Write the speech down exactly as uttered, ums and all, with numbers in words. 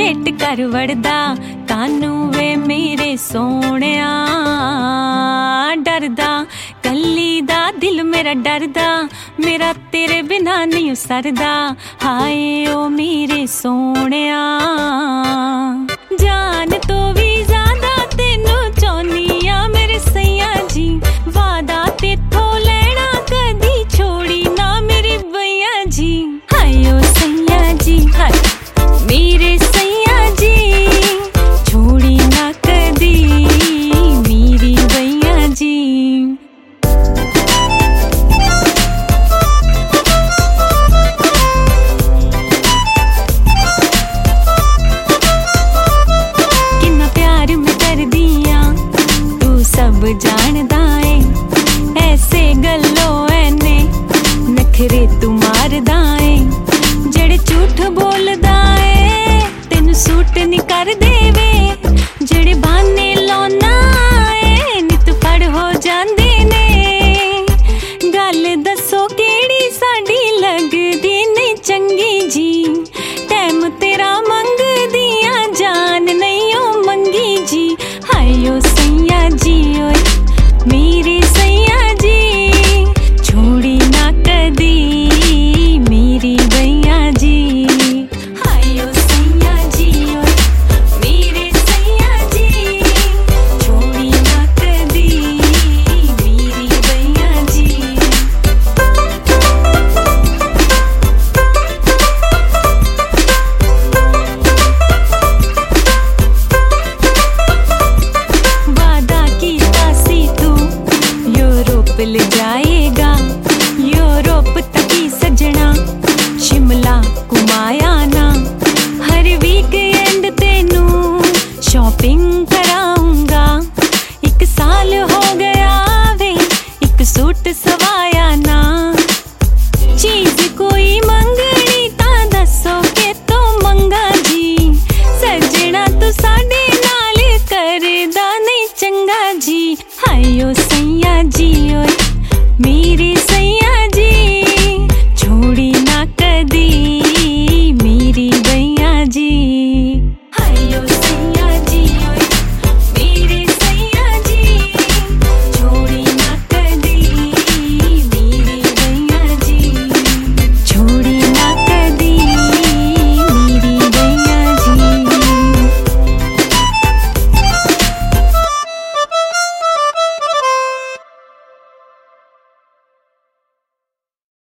gate कर वड़दा कानू वे मेरे सोहणिया डरदा कल्ली दा दिल मेरा डरदा मेरा तेरे बिना नहीं सरदा हाय ओ मेरे सोहणिया जान तो भी ज्यादा तेनू चाहनिया मेरे सैया जी वादा तेथों लेना कदी छोड़ी ना मेरी भैया जी हाय ओ सैया जी हाय मेरे सैया जी छोड़ी ना कदी मेरी भैया जी कितना प्यार मैं कर दिया तू सब जानदा है ऐसे गल्लो ऐने नखरे तू मारदा है जेड़े झूठ बोलदा है तेनू सूट नहीं करदे